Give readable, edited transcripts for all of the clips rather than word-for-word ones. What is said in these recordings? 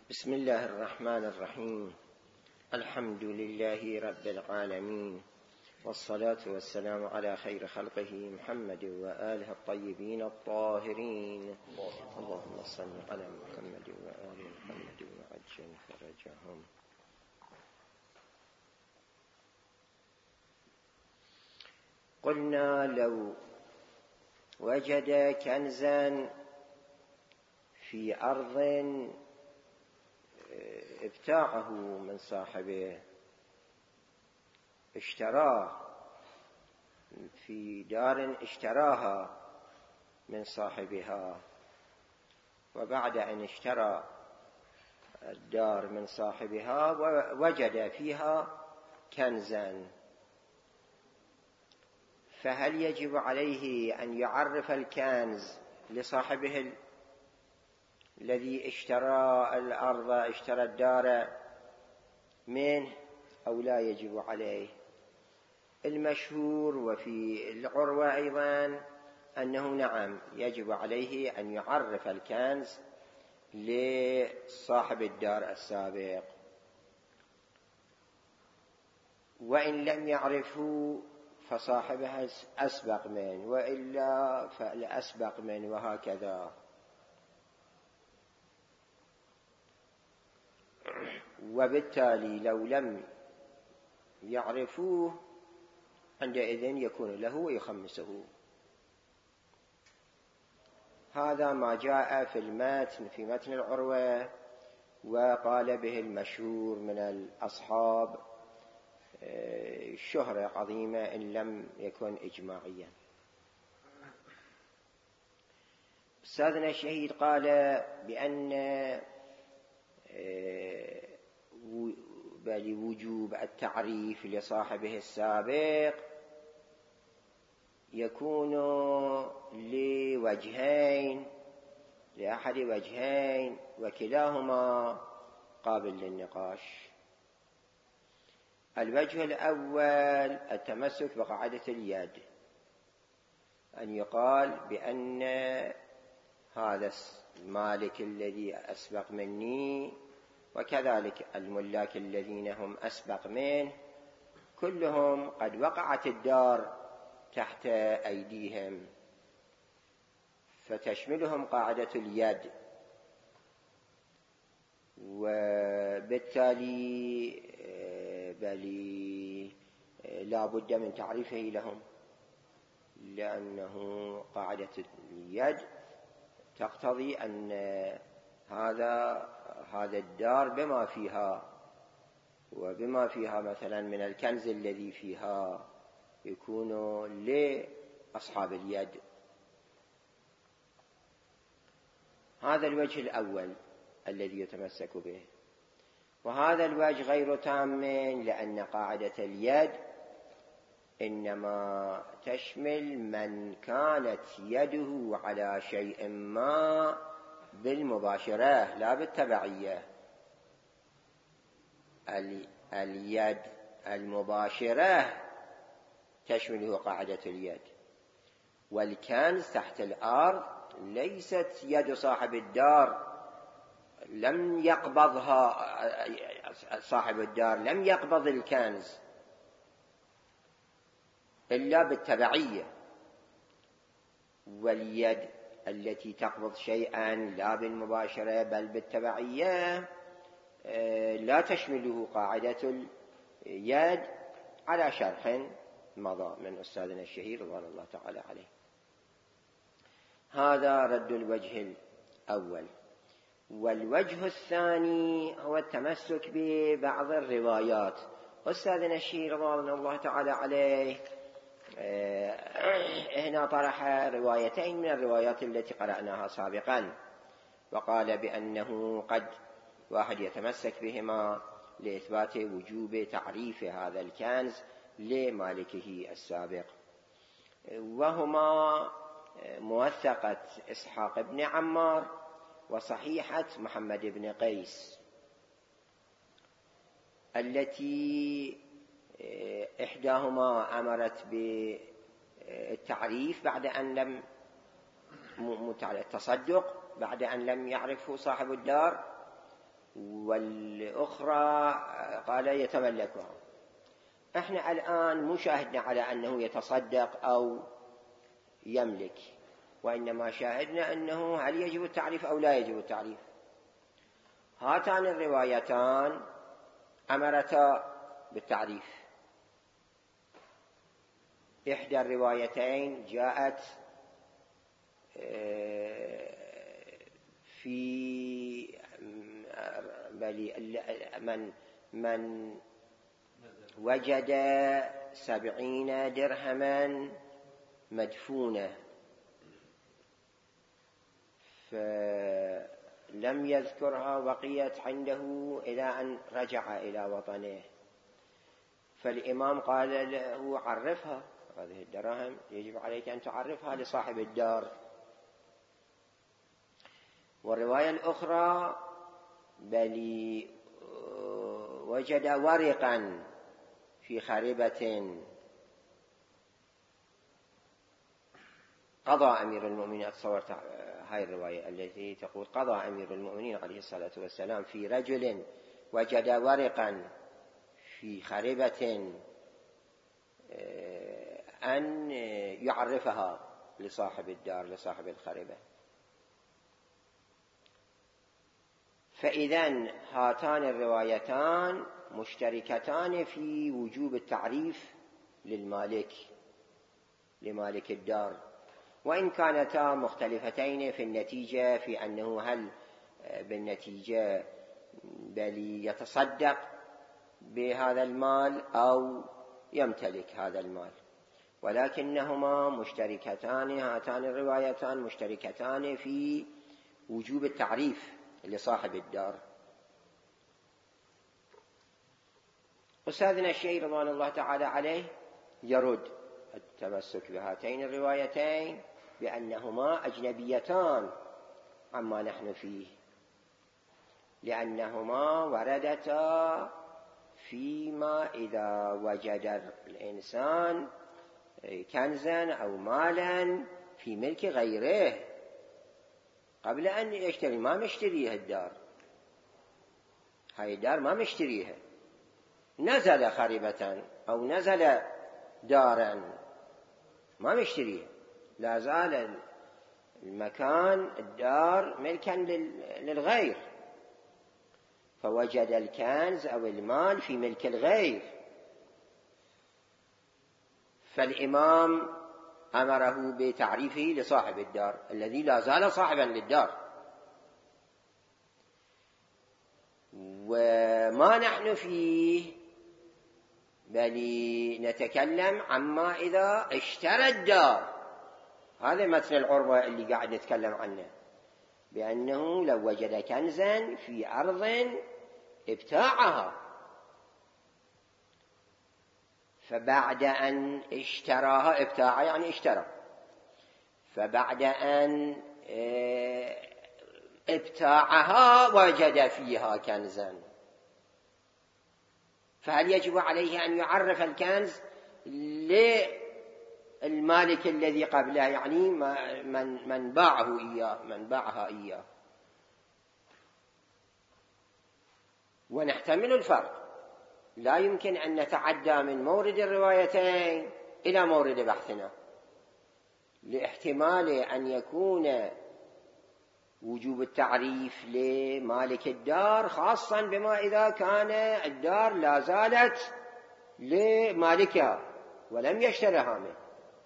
بسم الله الرحمن الرحيم. الحمد لله رب العالمين، والصلاة والسلام على خير خلقه محمد وآله الطيبين الطاهرين. اللهم صل على محمد وآل محمد وعجل فرجهم. قلنا لو وجد كنزا في أرض ابتاعه من صاحبه، اشتراه في دار اشتراها من صاحبها، وبعد أن اشترى الدار من صاحبها وجد فيها كنزا، فهل يجب عليه أن يعرف الكنز لصاحبه الذي اشترى الأرض اشترى الدار منه أو لا يجب عليه؟ المشهور وفي العروة أيضا أنه نعم يجب عليه أن يعرف الكنز لصاحب الدار السابق، وإن لم يعرفه فصاحبها أسبق منه، وإلا فالأسبق منه، وهكذا. وبالتالي لو لم يعرفوه عندئذ يكون له ويخمسه. هذا ما جاء في المتن، في متن العروة، وقال به المشهور من الأصحاب شهرة عظيمة إن لم يكن إجماعيا. أستاذنا الشهيد قال بأن بل وجوب التعريف لصاحبه السابق يكون لوجهين، لأحد وجهين، وكلاهما قابل للنقاش. الوجه الأول التمسك بقاعدة اليد، أن يقال بأن هذا المالك الذي أسبق مني وكذلك الملاك الذين هم أسبق منه كلهم قد وقعت الدار تحت أيديهم، فتشملهم قاعدة اليد، وبالتالي بل لا بد من تعريفه لهم، لأنه قاعدة اليد تقتضي أن هذا الدار بما فيها، وبما فيها مثلا من الكنز الذي فيها يكون لأصحاب اليد. هذا الوجه الأول الذي يتمسك به، وهذا الوجه غير تام، لأن قاعدة اليد إنما تشمل من كانت يده على شيء ما بالمباشرة لا بالتبعية. اليد المباشرة تشمله قاعدة اليد، والكنز تحت الأرض ليست يد صاحب الدار، لم يقبضها صاحب الدار، لم يقبض الكنز إلا بالتبعية. واليد التي تقبض شيئا لا بالمباشرة بل بالتبعية لا تشمله قاعدة اليد، على شرح مضى من أستاذنا الشهير رضوان الله تعالى عليه. هذا رد الوجه الأول. والوجه الثاني هو التمسك ببعض الروايات. أستاذنا الشهير رضوان الله تعالى عليه هنا طرح روايتين من الروايات التي قرأناها سابقا، وقال بأنه قد واحد يتمسك بهما لإثبات وجوب تعريف هذا الكنز لمالكه السابق، وهما موثقة إسحاق بن عمار وصحيحة محمد بن قيس، التي إحداهما أمرت بالتعريف بعد أن لم التصدق بعد أن لم يعرفه صاحب الدار، والأخرى قال يتملكها. احنا الآن مو شاهدنا على أنه يتصدق أو يملك، وإنما شاهدنا أنه هل يجب التعريف أو لا يجب التعريف. هاتان الروايتان أمرتا بالتعريف. إحدى الروايتين جاءت في من وجد 70 درهما مدفونة فلم يذكرها، بقيت عنده إلى أن رجع إلى وطنه، فالإمام قال له عرفها، هذه الدراهم يجب عليك أن تعرفها لصاحب الدار. والرواية الأخرى بل وجد ورقا في خربة، قضى أمير المؤمنين، أتصورت هاي الرواية التي تقول قضى أمير المؤمنين عليه الصلاة والسلام في رجل وجد ورقا في خربة أن يعرفها لصاحب الدار، لصاحب الخربة. فإذن هاتان الروايتان مشتركتان في وجوب التعريف للمالك، لمالك الدار، وإن كانتا مختلفتين في النتيجة، في أنه هل بالنتيجة بل يتصدق بهذا المال أو يمتلك هذا المال، ولكنهما مشتركتان، هاتان الروايتان مشتركتان في وجوب التعريف لصاحب الدار. أستاذنا الشيخ رضوان الله تعالى عليه يرد التمسك بهاتين الروايتين بأنهما أجنبيتان عما نحن فيه، لأنهما وردتا فيما إذا وجد الإنسان كنزا أو مالا في ملك غيره قبل أن يشتري، ما مشتريها الدار، هاي الدار ما مشتريها، نزل خربة أو نزل دارا ما مشتريها، لا زال المكان الدار ملكا للغير، فوجد الكنز أو المال في ملك الغير، فالإمام أمره بتعريفه لصاحب الدار الذي لا زال صاحبا للدار. وما نحن فيه بل نتكلم عما إذا اشترى الدار، هذا مثل العروة اللي قاعد نتكلم عنه، بأنه لو وجد كنزا في أرض ابتاعها، فبعد أن اشتراها، ابتاع يعني اشترى، فبعد أن ابتاعها وجد فيها كنزا، فهل يجب عليه أن يعرف الكنز للمالك الذي قبله، يعني من باعه إياه، من باعها إياه؟ ونحتمل الفرق، لا يمكن أن نتعدى من مورد الروايتين إلى مورد بحثنا، لاحتمال أن يكون وجوب التعريف لمالك الدار خاصا بما إذا كان الدار لا زالت لمالكها ولم يشتريها منه.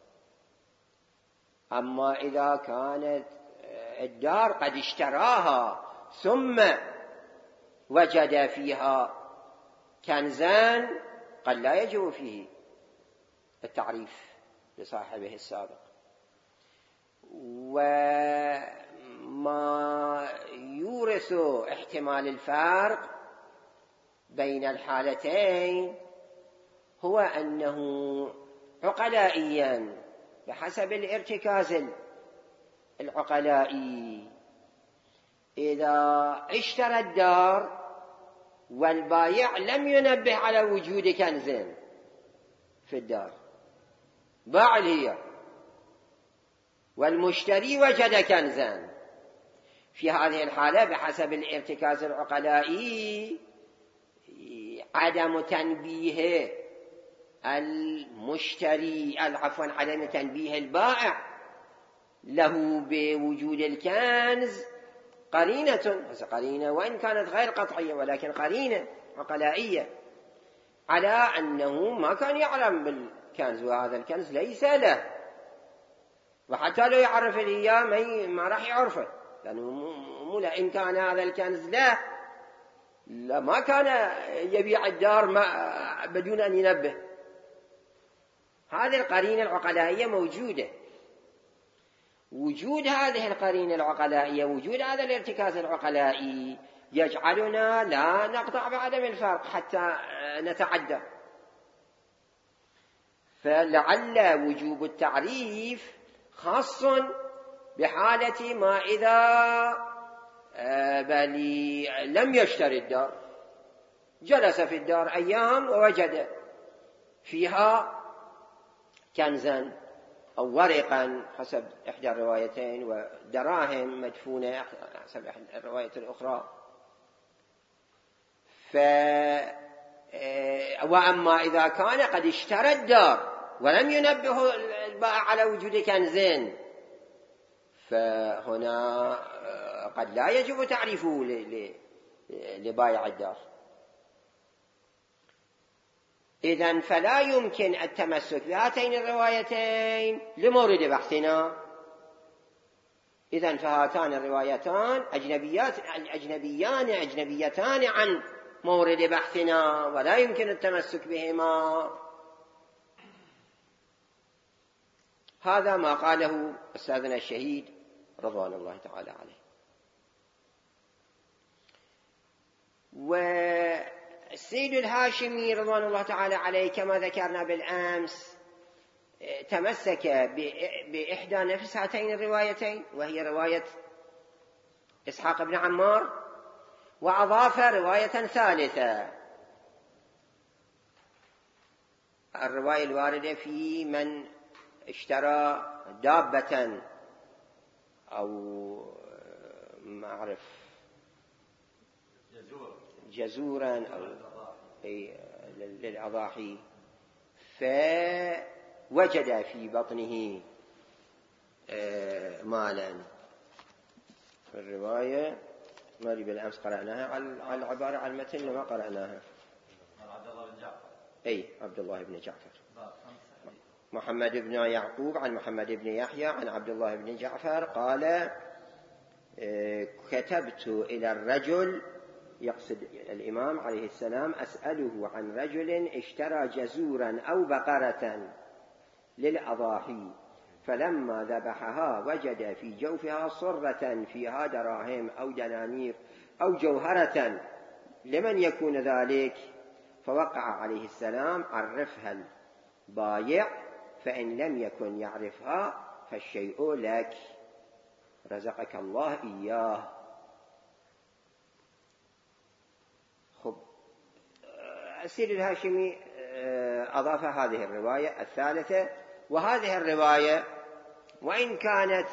أما إذا كانت الدار قد اشتراها ثم وجد فيها كنزان قد لا يجب فيه التعريف لصاحبه السابق. وما يورث احتمال الفرق بين الحالتين هو أنه عقلائيا بحسب الارتكاز العقلائي، إذا اشترى الدار والبايع لم ينبه على وجود كنز في الدار، باع هي، والمشتري وجد كنزا، في هذه الحالة بحسب الارتكاز العقلائي عدم تنبيه المشتري عدم تنبيه البائع له بوجود الكنز قرينة وإن كانت غير قطعية ولكن قرينة عقلائية على أنه ما كان يعلم بالكنز وهذا الكنز ليس له، وحتى لو يعرف الإياه ما راح يعرفه، لأنه إن كان هذا الكنز له ما كان يبيع الدار بدون أن ينبه. هذه القرينة العقلائية موجودة. وجود هذه القرينة العقلائية، وجود هذا الارتكاز العقلائي يجعلنا لا نقطع بعدم الفرق حتى نتعدى. فلعل وجوب التعريف خاص بحالة ما إذا لم يشتري الدار، جلس في الدار أيام ووجد فيها كنزا أو ورقا حسب إحدى الروايتين، ودراهم مدفونة حسب الرواية الأخرى. وأما إذا كان قد اشترى الدار ولم ينبه البائع على وجود كنزين، فهنا قد لا يجب تعريفه لبائع الدار. إذن فلا يمكن التمسك بهاتين الروايتين لمورد بحثنا. إذن فهاتان الروايتان أجنبيتان عن مورد بحثنا ولا يمكن التمسك بهما. هذا ما قاله أستاذنا الشهيد رضوان الله تعالى عليه. والسيد الهاشمي رضوان الله تعالى عليه كما ذكرنا بالأمس تمسك بإحدى نفس هاتين الروايتين، وهي رواية إسحاق بن عمار، وأضاف رواية ثالثة، الرواية الواردة في من اشترى دابة أو ما أعرف جزورا أو للأضاحي، فوجد في بطنه مالا. الرواية ما ريب بالأمس قرأناها على العبارة على المتن لما قرأناها. عبد الله بن جعفر، محمد بن يعقوب عن محمد بن يحيى عن عبد الله بن جعفر قال: كتبت إلى الرجل، يقصد الإمام عليه السلام، أسأله عن رجل اشترى جزورا أو بقرة للأضاحي، فلما ذبحها وجد في جوفها صرة فيها دراهم أو دنانير أو جوهرة، لمن يكون ذلك؟ فوقع عليه السلام: عرفها البايع، فإن لم يكن يعرفها فالشيء لك، رزقك الله إياه. السيد الهاشمي أضاف هذه الرواية الثالثة، وهذه الرواية وإن كانت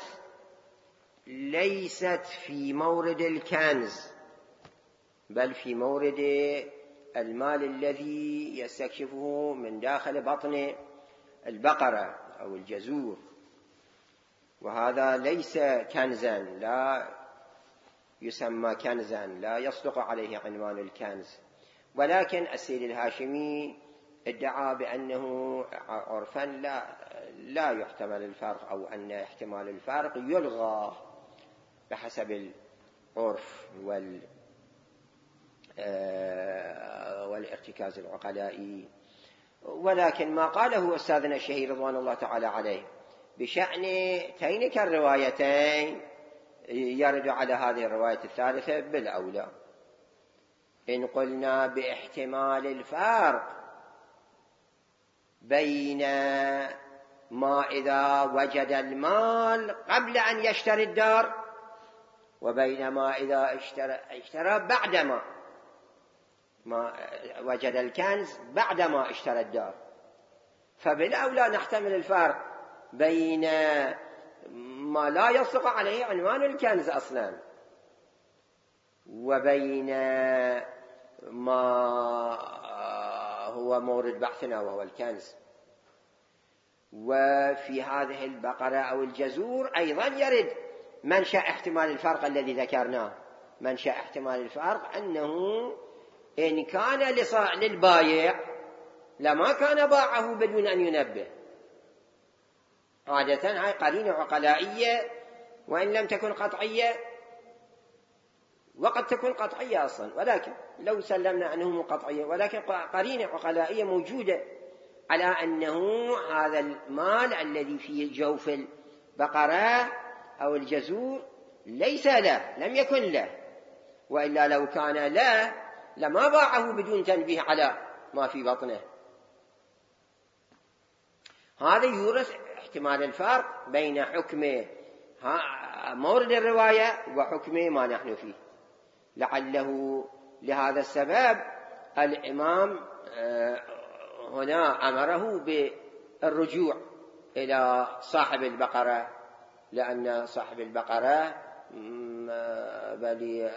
ليست في مورد الكنز بل في مورد المال الذي يستكشفه من داخل بطن البقرة أو الجزور، وهذا ليس كنزا، لا يسمى كنزا، لا يصدق عليه عنوان الكنز، ولكن السيد الهاشمي ادعى بأنه عرفا لا يحتمل الفرق، أو أن احتمال الفرق يلغى بحسب العرف والارتكاز العقلائي. ولكن ما قاله أستاذنا الشهيد رضوان الله تعالى عليه بشأن تينك الروايتين يرد على هذه الرواية الثالثة بالأولى. إن قلنا باحتمال الفرق بين ما إذا وجد المال قبل أن يشتري الدار وبين ما إذا اشترى بعدما ما وجد الكنز بعدما اشترى الدار، فبالأولى نحتمل الفرق بين ما لا يصدق عليه عنوان الكنز أصلا وبين ما هو مورد بحثنا وهو الكنز. وفي هذه البقرة أو الجزور أيضا يرد منشأ احتمال الفرق الذي ذكرناه. منشأ احتمال الفرق أنه إن كان للبايع لما كان باعه بدون أن ينبه. عادة هاي قرينة عقلائية وإن لم تكن قطعية، وقد تكون قطعية أصلا، ولكن لو سلمنا أنه قطعية، ولكن قرينة عقلائية موجودة على أنه هذا المال الذي في جوف البقرة أو الجزور ليس له، لم يكن له، وإلا لو كان له لما باعه بدون تنبيه على ما في بطنه. هذا يورث احتمال الفرق بين حكم مورد الرواية وحكم ما نحن فيه. لعله لهذا السبب الإمام هنا أمره بالرجوع إلى صاحب البقرة، لأن صاحب البقرة بل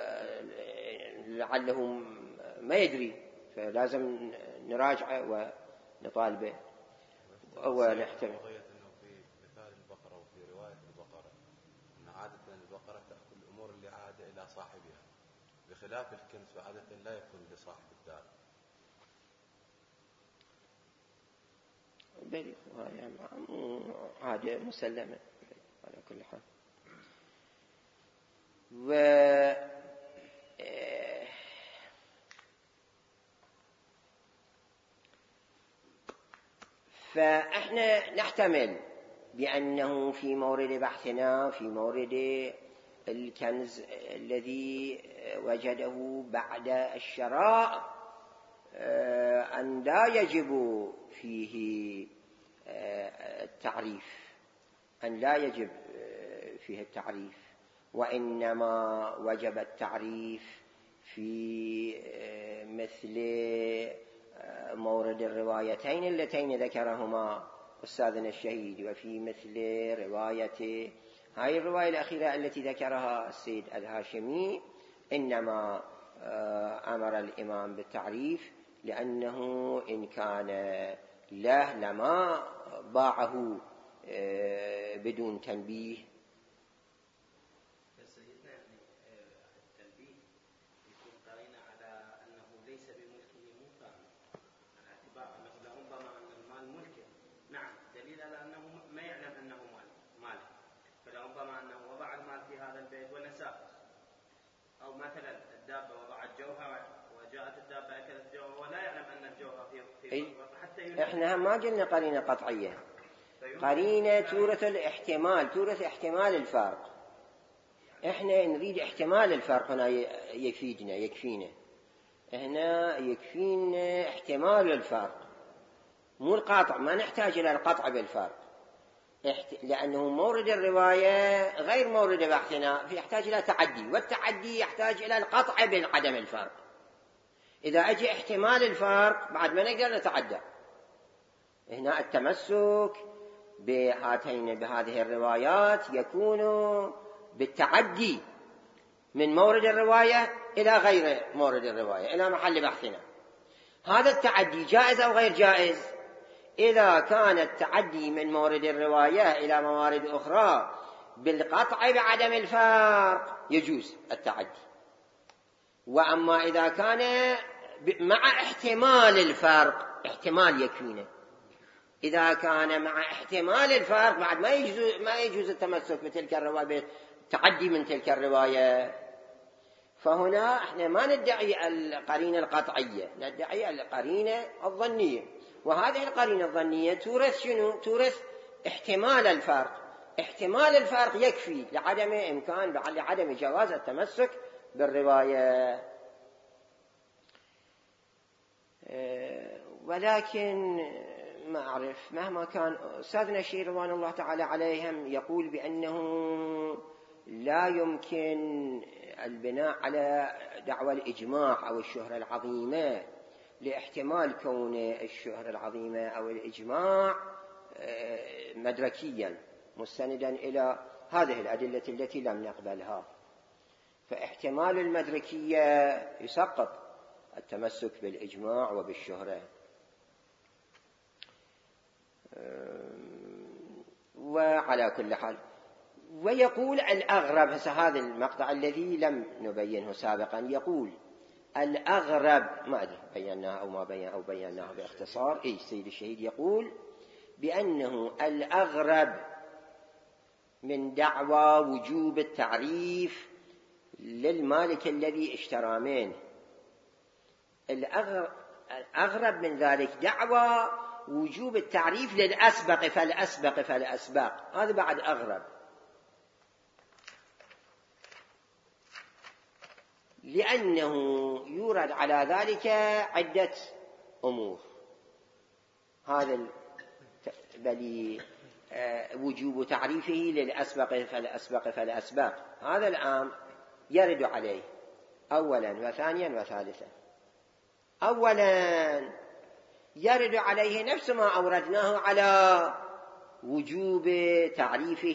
لعله ما يدري، فلازم نراجعه ونطالبه ونحتمل. في مثال البقرة وفي رواية البقرة أن عادة البقرة تأكل الأمور اللي عادة إلى صاحبها، بخلاف الكنز فعادة لا يكون لصاحب الدار. بل عادة مسلمة على كل حال. فإحنا نحتمل بأنه في مورد بحثنا في مورد الكنز الذي وجده بعد الشراء أن لا يجب فيه التعريف، أن لا يجب فيه التعريف، وإنما وجب التعريف في مثل مورد الروايتين اللتين ذكرهما أستاذنا الشهيد، وفي مثل رواية هاي الرواية الأخيرة التي ذكرها السيد الهاشمي. إنما أمر الإمام بالتعريف لأنه إن كان له لما باعه بدون تنبيه. سيدنا التنبيه يكون قرينة على أنه ليس بملكه مطلقا، على اعتبار أنه لربما أن المال ملكه، نعم دليل على أنه ما يعلم أنه ماله، فلربما أنه وضع المال في هذا البيت ونساه، أو مثلا الدابة وضعت جوهرا وجاءت الدابة أكلت جوهر ولا يعلم أن الجوهر في حتى إحنا ما قلنا قرينة قطعية، قرينة تورث الاحتمال، تورث احتمال الفرق. إحنا نريد احتمال الفرق، هنا يكفينا هنا يكفينا احتمال الفرق، مو القاطع، ما نحتاج إلى القطع بالفرق، لأنه مورد الرواية غير مورد بحثنا، يحتاج إلى تعدي، والتعدي يحتاج إلى القطع بعدم الفرق. إذا أجي احتمال الفرق بعد ما نقدر نتعدى. هنا التمسك بهذه الروايات يكون بالتعدي من مورد الرواية إلى غير مورد الرواية، إلى محل بحثنا. هذا التعدي جائز أو غير جائز؟ إذا كان التعدي من مورد الرواية إلى موارد أخرى بالقطع بعدم الفرق يجوز التعدي. وأما إذا كان مع احتمال الفرق، احتمال يكفينا. إذا كان مع احتمال الفرق بعد ما يجوز التمسك بتلك الرواية، التعدي من تلك الرواية. فهنا احنا ما ندعي القرينة القطعية، ندعي القرينة الظنية، وهذه القرينة الظنية تورث شنو؟ تورث احتمال الفرق. احتمال الفرق يكفي لعدم إمكان، لعدم جواز التمسك بالرواية. ولكن ما أعرف، مهما كان أستاذنا الشيخ رضوان الله تعالى عليهم يقول بأنه لا يمكن البناء على دعوى الإجماع أو الشهرة العظيمة، لاحتمال كون الشهرة العظيمة أو الإجماع مدركيا مستندا إلى هذه الأدلة التي لم نقبلها. فاحتمال المدركية يسقط التمسك بالإجماع وبالشهرة. وعلى كل حال ويقول الأغرب، هذا المقطع الذي لم نبينه سابقا، يقول الأغرب، ما أدري بيناه أو ما بيناه باختصار، سيد الشهيد يقول بأنه الأغرب من دعوى وجوب التعريف للمالك الذي اشترى منه، الأغرب من ذلك دعوى وجوب التعريف للأسبق فالأسبق، هذا بعد أغرب، لأنه يورد على ذلك عدة أمور. هذا بل وجوب تعريفه للأسبق فالأسبق، هذا الآن يرد عليه أولا وثانيا وثالثا. أولا يرد عليه نفس ما أوردناه على وجوب تعريفه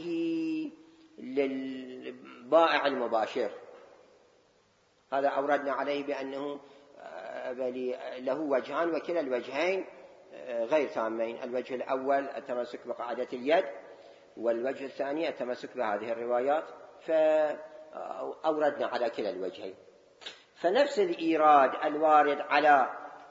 للبائع المباشر، هذا أوردنا عليه بأنه له وجهان وكلا الوجهين غير تامين، الوجه الأول التمسك بقاعدة اليد، والوجه الثاني التمسك بهذه الروايات، فأوردنا على كلا الوجهين. فنفس الإيراد الوارد على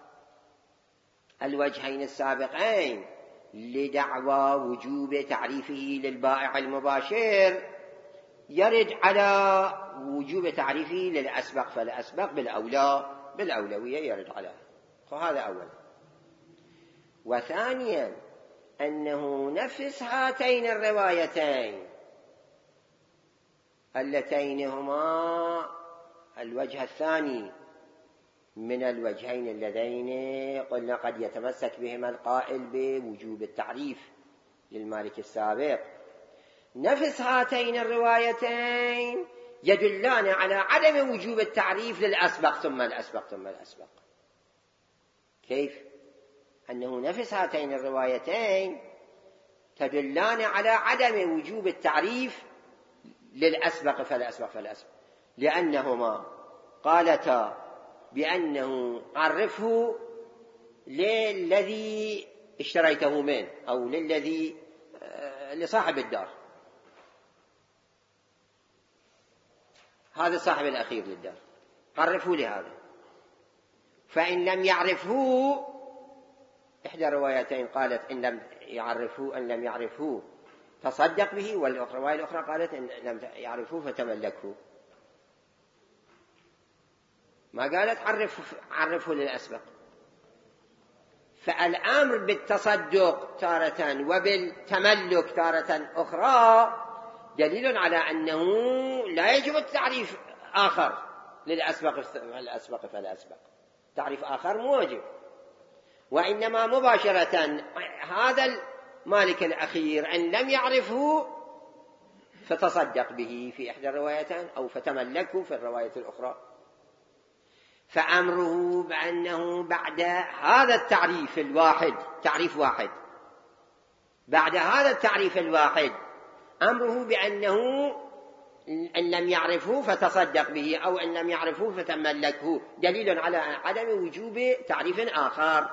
الوجهين السابقين لدعوى وجوب تعريفه للبائع المباشر يرد على وجوب تعريفه للأسبق فالأسبق بالأولوية يرد على، فهذا أولا. وثانيا أنه نفس هاتين الروايتين اللتين هما الوجه الثاني من الوجهين اللذين قلنا قد يتمسك بهما القائل بوجوب التعريف للمالك السابق، نفس هاتين الروايتين يدلان على عدم وجوب التعريف للأسبق ثم الأسبق. كيف؟ أنه نفس هاتين الروايتين تدلان على عدم وجوب التعريف للأسبق فالأسبق، لأنهما قالتا بأنه عرفه للذي اشتريته منه أو لصاحب الدار، هذا صاحب الأخير للدار، عرفه لهذا. فإن لم يعرفه، إحدى الروايتين قالت إن لم يعرفه تصدق به، والرواية الأخرى قالت إن لم يعرفه فتملكه، ما قالت عرفه للأسبق. فالأمر بالتصدق تارة وبالتملك تارة أخرى دليل على أنه لا يجب التعريف آخر للأسبق فالأسبق، تعريف آخر مو واجب، وإنما مباشرة هذا المالك الأخير إن لم يعرفه فتصدق به في إحدى الروايتين أو فتملكه في الرواية الأخرى. فأمره بأنه بعد هذا التعريف الواحد، تعريف واحد، بعد هذا التعريف الواحد أمره بأنه إن لم يعرفه فتصدق به أو إن لم يعرفه فتملكه دليل على عدم وجوب تعريف آخر،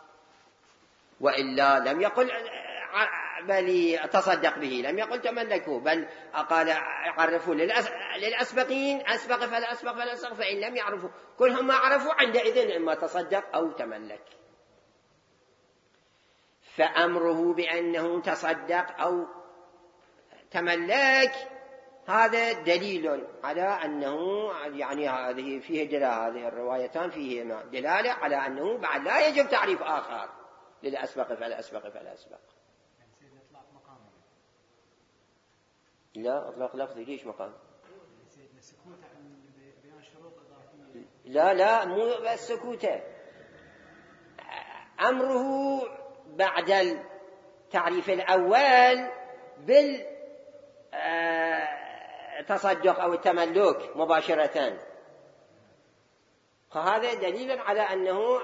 وإلا لم يقل بل تصدق به، لم يقل تملكه، بل قال عرفوا للأسبقين أسبق فالأسبق، فإن لم يعرفوا كلهم ما عرفوا عندئذ إما تصدق أو تملك. فأمره بأنه تصدق أو تملك هذا دليل على أنه يعني هذه فيه دلالة، هذه الروايتان فيه دلالة على أنه بعد لا يجب تعريف آخر للأسبق فالأسبق. لا أطلق لفظي ليش مقام؟ لا مو بس سكوته، أمره بعد التعريف الأول بالتصدق أو التملك مباشرة، فهذا دليل على أنه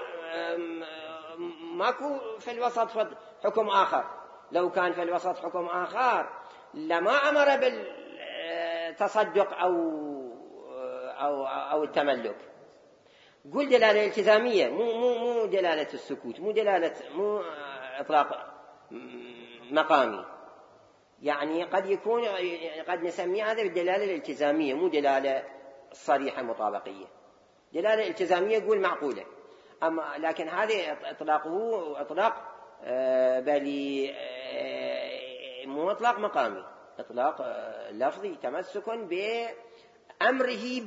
ماكو في الوسط حكم آخر. لو كان في الوسط حكم آخر لما أمر بالتصدق أو أو التملك. قل دلالة التزامية، مو دلالة السكوت، مو إطلاق مقامي. يعني قد نسمي هذا بالدلالة الالتزامية، مو دلالة صريحة مطابقية. دلالة التزامية يقول معقولة، لكن هذا إطلاقه إطلاق بل مو إطلاق مقامي، إطلاق لفظي، تمسك بأمره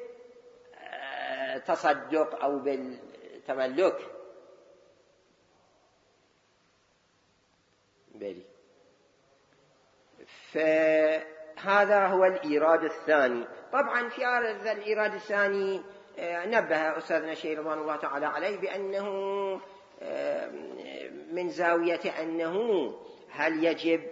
بالتصدق أو بالتملك. بلي. فهذا هو الإيراد الثاني. طبعا في هذا الإيراد الثاني نبه أستاذنا الشيخ رضوان الله تعالى عليه بأنه من زاوية أنه هل يجب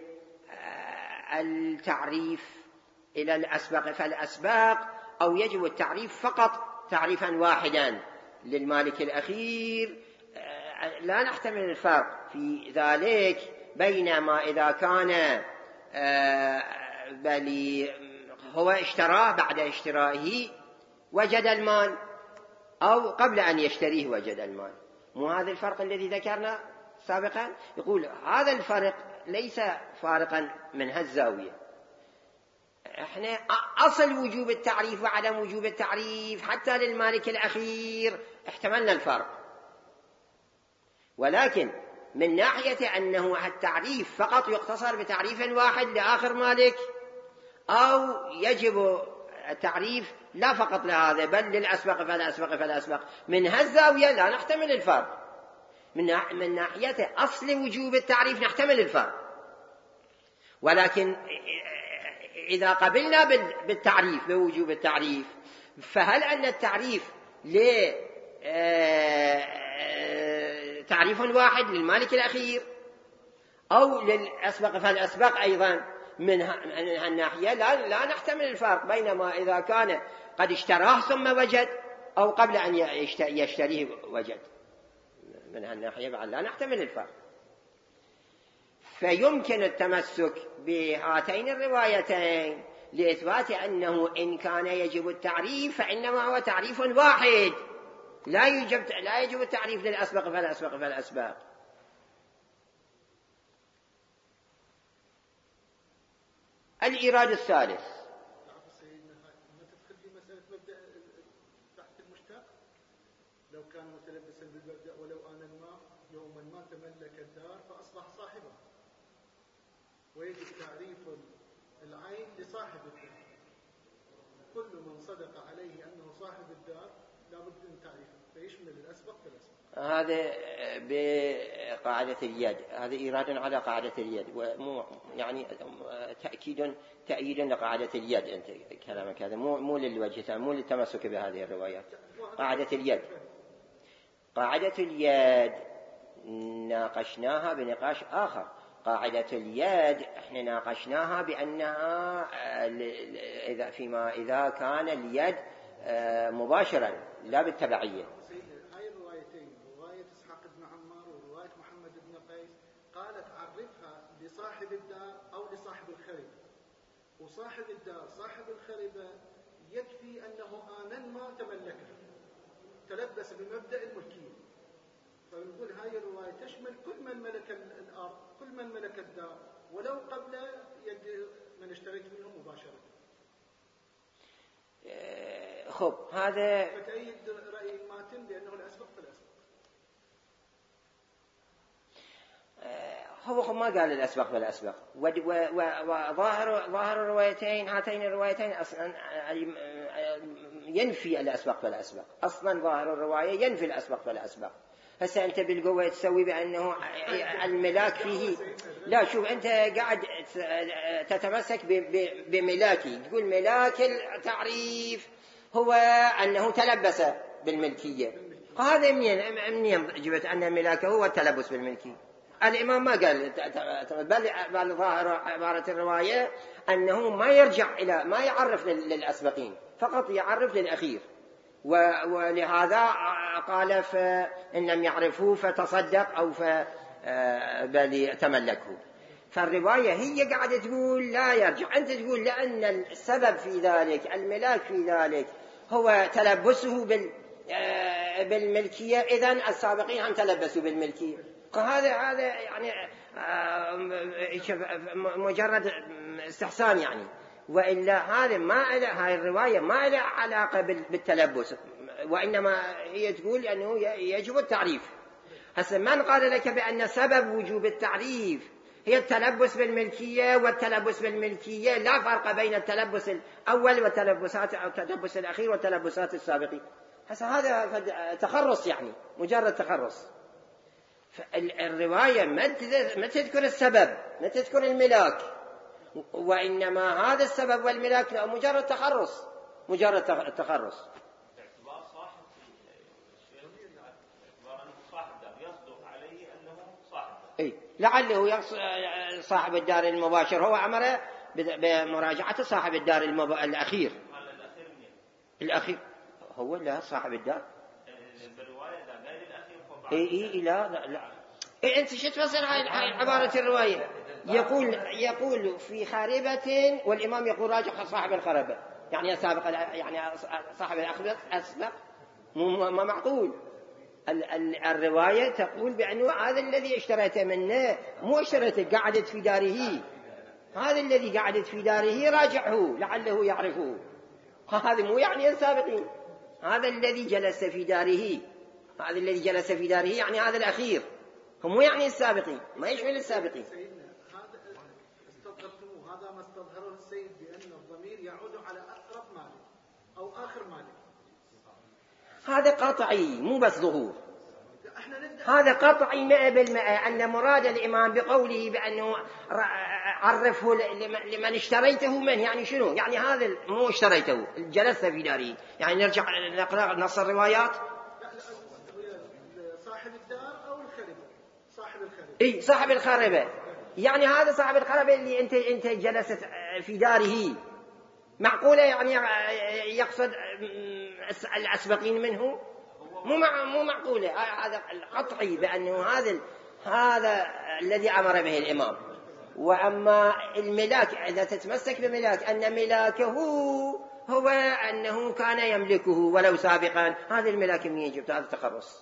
التعريف إلى الأسبق فالأسباق، أو يجب التعريف فقط تعريفا واحدا للمالك الأخير. لا نحتمل الفرق في ذلك بينما إذا كان بل هو اشتراه بعد اشترائه وجد المال، أو قبل أن يشتريه وجد المال. مو هذا الفرق الذي ذكرنا سابقا؟ يقول هذا الفرق ليس فارقا من هالزاوية. احنا أصل وجوب التعريف وعدم وجوب التعريف حتى للمالك الأخير احتملنا الفرق، ولكن من ناحية أنه التعريف فقط يقتصر بتعريف واحد لآخر مالك، أو يجب التعريف لا فقط لهذا بل للأسبق فالأسبق، من هالزاوية لا نحتمل الفرق. من ناحية أصل وجوب التعريف نحتمل الفرق، ولكن إذا قبلنا بالتعريف بوجوب التعريف، فهل أن التعريف تعريف واحد للمالك الأخير أو للأسبق فالأسبق أيضا؟ من الناحية لا نحتمل الفرق، بينما إذا كان قد اشتراه ثم وجد أو قبل أن يشتريه وجد، من هالناحية بعد لا نحتمل الفرق. فيمكن التمسك بهاتين الروايتين لإثبات أنه إن كان يجب التعريف فإنما هو تعريف واحد، لا يجب التعريف للأسبق فالأسباق. الإيراد الثالث. ما تدخل في مسألة مبدأ تحت المشتق؟ لو كان متلبسا بالمبدأ ولو آن الماء يوما ما تملك الدار فأصبح صاحبه، ويجب تعريف العين لصاحب الدار. كل من صدق عليه أنه صاحب الدار لابد من تعريفه، فيشمل الأسبق فالأسبق. هذا بقاعدة اليد، هذا إيراد على قاعدة اليد، ومو يعني تأييد لقاعدة اليد. أنت كلامك هذا مو للوجه، مو للتمسك بهذه الروايات. قاعدة اليد ناقشناها بنقاش آخر. قاعدة اليد احنا ناقشناها بأنها إذا كان اليد مباشرا لا بالتبعية. هاي الروايتين، رواية إسحاق بن عمار ورواية محمد بن قيس، قالت عرفها لصاحب الدار أو لصاحب الخربة. وصاحب الدار صاحب الخربة يكفي أنه آنن ما تملكها، تلبس بمبدأ الملكية. فنقول هاي الرواية تشمل كل من ملك الأرض، كل من ملك الدار، ولو قبل يد من اشتريت منه مباشرة. خب هذا فتأيد رأي ماتن بأنه الأسبق فالأسبق. هو ما قال الأسبق فالأسبق، وظاهر الروايتين، هاتين الروايتين أصلا ينفي الأسبق فالأسبق. أصلا ظاهر الرواية ينفي الأسبق فالأسبق. هسه أنت بالقوة تسوي بأنه الملاك فيه. لا، شوف أنت قاعد تتمسك بملاكي، تقول ملاك التعريف هو أنه تلبس بالملكية. هذا منين جبت أن ملاكه هو التلبس بالملكية؟ الإمام ما قال، بل ظاهر عبارة الرواية أنه ما يرجع إلى ما يعرف للأسبقين، فقط يعرف للأخير. ولهذا قال فإن لم يعرفوه فتصدق أو بل تملكه. فالرواية هي قاعدة تقول لا يرجع. أنت تقول لأن السبب في ذلك الملاك في ذلك هو تلبسه بالملكية، إذن السابقين هم تلبسوا بالملكية. هذا يعني مجرد استحسان يعني، وإلا هاي الرواية ما لها علاقة بالتلبس، وإنما هي تقول أنه يجب التعريف. هسه من قال لك بأن سبب وجوب التعريف هي التلبس بالملكية؟ والتلبس بالملكية لا فرق بين التلبس الأول والتلبسات أو التلبس الأخير والتلبسات السابقين. هذا تخرص يعني، مجرد تخرص. الرواية ما تذكر السبب، ما تذكر الملاك، وإنما هذا السبب والملاك مجرد تخرص، مجرد تخرص. باعتبار صاحب صاحب دار يصدق عليه أنه صاحب دار. إيه، لعله صاحب الدار المباشر هو أمر بمراجعة صاحب الدار الأخير. الأخير هو لا صاحب الدار. بالرواية لا غير الأخير. إيه لا. إيه أنت شو تفسر هاي عبارة الرواية؟ يقول في خاربة، والإمام يقول راجع صاحب الخربة، يعني سابق، يعني صاحب الأسبق. ما معقول. الرواية تقول بأنه هذا الذي اشتريته منه مو اشتريته، قعدت في داره، هذا الذي قعدت في داره راجعه لعله يعرفه. هذا مو يعني السابقين، هذا الذي جلس في داره، هذا الذي جلس في داره يعني هذا الأخير، هم مو يعني السابقين، ما يشمل السابقين. هذا استظهرتموه، هذا ما استظهره السيد بأن الضمير يعود على أقرب مالك أو آخر مالك. هذا قطعي مو بس ظهور، هذا قطعي 100% أن مراد الإمام بقوله بأنه عرفه لمن اشتريته منه، يعني شنو؟ يعني هذا مو اشتريته، جلست في داره. يعني نرجع نقرأ نص الروايات. صاحب الدار أو الخربة، صاحب الخربة. إيه، صاحب الخربة، يعني هذا صاحب الخربة اللي أنت جلست في داره. معقولة يعني يقصد الأسبقين منه؟ مو معقولة. هذا القطعي بأنه هذا الذي أمر به الإمام. وأما الملاك، إذا تتمسك بملاك أن ملاكه هو أنه كان يملكه ولو سابقا، هذا الملاك من يجب، هذا تخرص.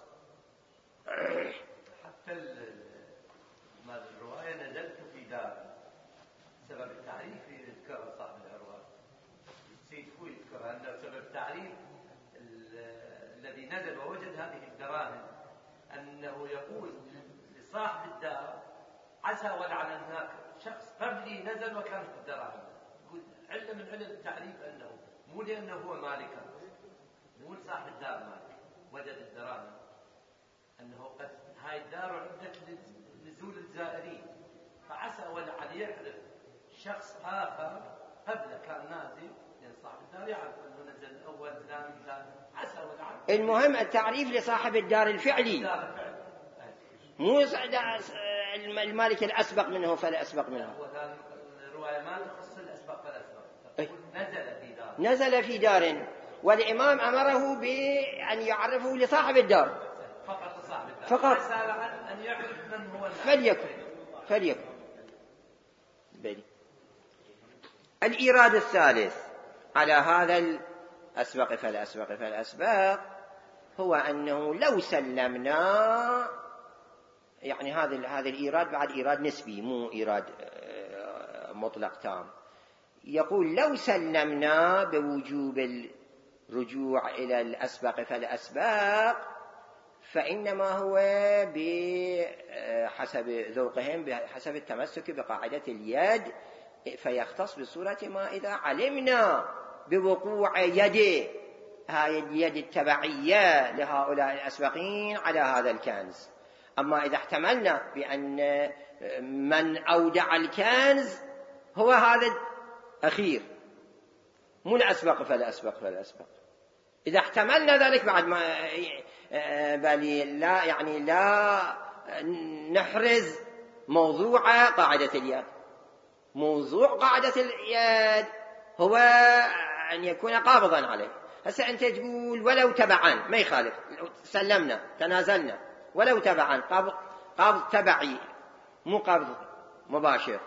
حتى الرواية نزلت في دار، سبب التعريف يذكر صاحب الأرواح السيد خوي يذكر أن سبب التعريف الذي نزل ووجد هذه الدراهم أنه يقول لصاحب الدار عسى ولعل هناك شخص قبلي نزل وكانت الدراهم. يقول علة من علل التعريف أنه مو لأنه هو مالكا، مو صاحب الدار مالك وجد الدراهم، أنه قد هاي الدار عدت لنزول الزائرين، فعسى ولعل يعرف شخص آخر قبله كان نازل، لأن صاحب الدار يعرف أنه نزل الأول فلان عسى ولعل. المهم التعريف لصاحب الدار الفعلي، مو المالك الأسبق منه فلا أسبق منه. الرواية ما تخص الأسبق فالأسبق، نزل في دار، والإمام أمره بأن يعرفه لصاحب الدار فقط، صاحب الدار فقط، أن يعرف من هو فليكن. بلي. الإيراد الثالث على هذا الأسبق فالأسبق هو أنه لو سلمنا، يعني هذا الإيراد بعد إيراد نسبي مو إيراد مطلق تام. يقول لو سلمنا بوجوب الرجوع إلى الأسبق فالأسبق، فإنما هو بحسب ذوقهم، بحسب التمسك بقاعدة اليد، فيختص بصورة ما إذا علمنا بوقوع يده، هاي اليد التبعية لهؤلاء الأسبقين على هذا الكنز. أما إذا احتملنا بأن من أودع الكنز هو هذا الأخير مو الأسبق فالأسبق، إذا احتملنا ذلك بعد ما لا يعني لا نحرز موضوع قاعدة اليد. موضوع قاعدة اليد هو أن يكون قابضا عليه. هسه أنت تقول ولو تبعا، ما يخالف، سلمنا تنازلنا ولو تبعا، قابض تبعي مو قابض مباشر.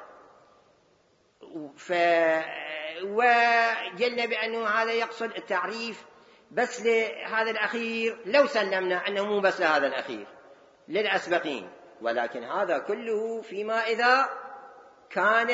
وقلنا بأنه هذا يقصد التعريف بس لهذا الأخير، لو سلمنا أنه مو بس لهذا الأخير للأسبقين، ولكن هذا كله فيما إذا كان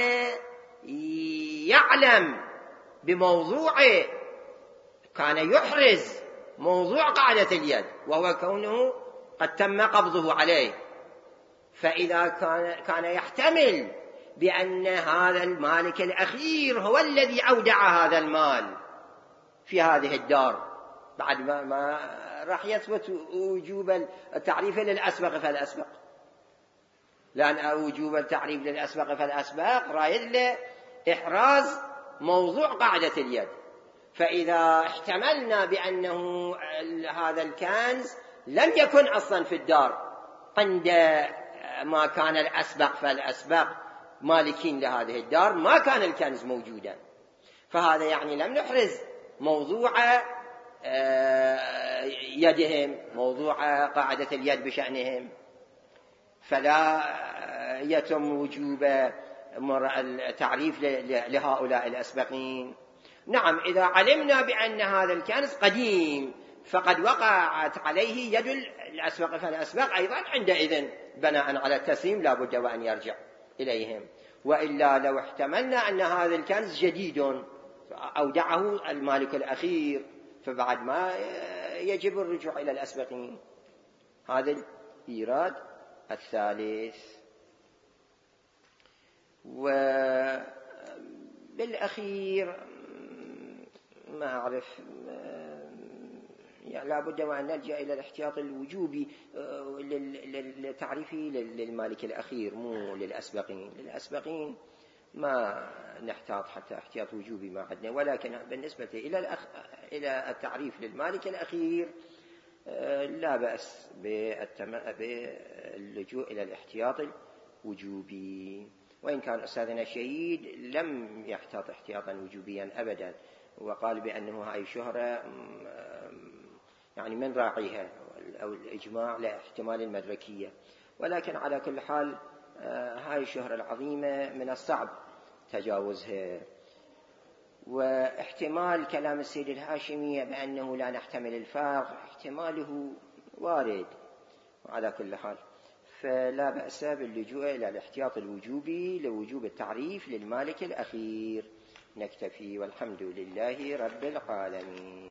يعلم بموضوعه، كان يحرز موضوع قاعدة اليد، وهو كونه قد تم قبضه عليه. فإذا كان يحتمل بأن هذا المالك الأخير هو الذي أودع هذا المال في هذه الدار، بعد ما راح يثبت وجوب التعريف للأسبق فالأسبق، لأن وجوب التعريف للأسبق فالأسبق رايد لإحراز موضوع قاعدة اليد. فإذا احتملنا بأنه هذا الكنز لم يكن أصلا في الدار عند ما كان الأسبق فالأسبق مالكين لهذه الدار، ما كان الكنز موجودا، فهذا يعني لم نحرز موضوع يدهم، موضوع قاعدة اليد بشأنهم، فلا يتم وجوب التعريف لهؤلاء الأسبقين. نعم، إذا علمنا بأن هذا الكنز قديم فقد وقعت عليه يد الأسبق فالأسبق أيضا، عندئذ بناء على التسليم لا بد وأن يرجع إليهم. وإلا لو احتملنا أن هذا الكنز جديد أودعه المالك الأخير، فبعد ما يجب الرجوع إلى الأسبقين. هذا الإيراد الثالث. وبالأخير ما أعرف، لا بد وأن نلجأ إلى الاحتياط الوجوبي للتعريفي للمالك الأخير، مو للأسبقين. للأسبقين ما نحتاط حتى احتياط وجوبي ما عندنا، ولكن بالنسبة إلى التعريف للمالك الأخير لا بأس باللجوء إلى الاحتياط الوجوبي. وإن كان أستاذنا الشهيد لم يحتاط احتياطا وجوبيا أبدا، وقال بأنه هاي شهرة يعني من راعيها أو الإجماع لاحتمال المدركية، ولكن على كل حال هاي الشهرة العظيمة من الصعب تجاوزها. واحتمال كلام السيد الهاشمي بأنه لا نحتمل الفرق احتماله وارد، وعلى كل حال فلا بأس باللجوء إلى الاحتياط الوجوبي لوجوب التعريف للمالك الأخير. نكتفي، والحمد لله رب العالمين.